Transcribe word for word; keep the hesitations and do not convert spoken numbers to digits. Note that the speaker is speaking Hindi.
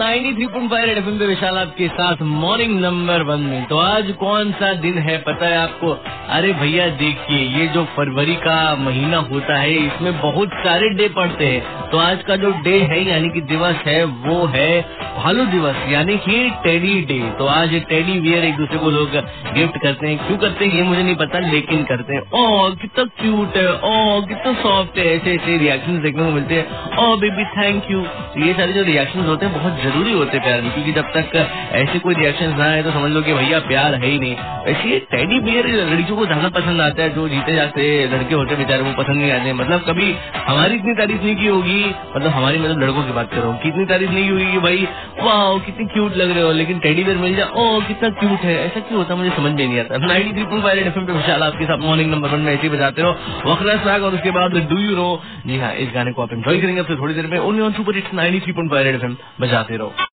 Ninety three point five FM पे विशाल आपके साथ मॉर्निंग नंबर वन में। तो आज कौन सा दिन है पता है आपको? अरे भैया देखिए, ये जो फरवरी का महीना होता है इसमें बहुत सारे डे पड़ते हैं। तो आज का जो डे है यानी कि दिवस है वो है भालू दिवस यानी कि टेडी डे। तो आज टेडी बियर एक दूसरे को लोग गिफ्ट करते हैं। क्यों करते हैं ये मुझे नहीं पता, लेकिन करते हैं। ओ कितना क्यूट है, ओ कितना सॉफ्ट है, ऐसे ऐसे रिएक्शन देखने को मिलते हैं। Oh baby thank you. तो ये सारे जो रिएक्शन होते हैं बहुत जरूरी होते हैं प्यार में, क्योंकि जब तक ऐसे कोई रिएक्शन ना आए तो समझ लो कि भैया प्यार है ही नहीं। वैसे ये टेडी बियर लड़कियों को ज्यादा पसंद आता है। जो जीते जाते लड़के होते हैं बेचारे वो पसंद नहीं आते। मतलब कभी हमारी इतनी तारीफ नहीं की होगी, मतलब हमारी मतलब लड़कों की बात कर रहा हूँ, कितनी तारीफ नहीं हुई कि भाई वाह कितनी क्यूट लग रहे हो, लेकिन टेडी बियर मिल जाए ओ कितना क्यूट है, ऐसा क्यों होता मुझे समझ में नहीं आता। Ninety three point five FM पे विशाल आपके साथ मॉर्निंग नंबर वन में ऐसे ही बजाते रहो वखरा साग, और उसके बाद डू यू नो। जी हाँ, इस गाने को आप एंजॉय करेंगे अब से थोड़ी देर में only on super hits ninety three point five FM बजाते रहो।